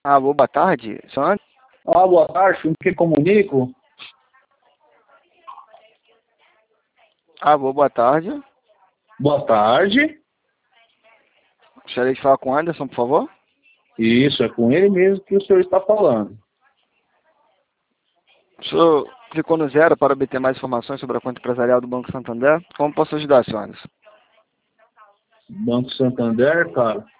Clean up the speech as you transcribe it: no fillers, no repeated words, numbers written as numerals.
Alô, boa tarde. Senhor? Boa tarde, com quem comunico? Alô, boa tarde. Boa tarde. Gostaria de falar com o Anderson, por favor? Isso, é com ele mesmo que o senhor está falando. O senhor clicou no 0 para obter mais informações sobre a conta empresarial do Banco Santander. Como posso ajudar, senhor Anderson? Banco Santander, cara.